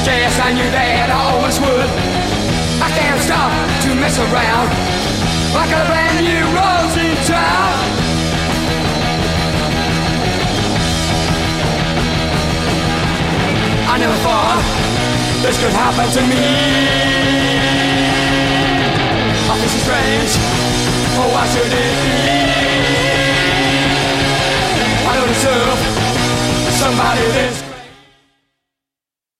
Yes, I knew that I always would. I can't stop to mess around. I got a brand new rose in town. I never thought this could happen to me. I feel so strange. Oh, why should it be? I don't deserve somebody this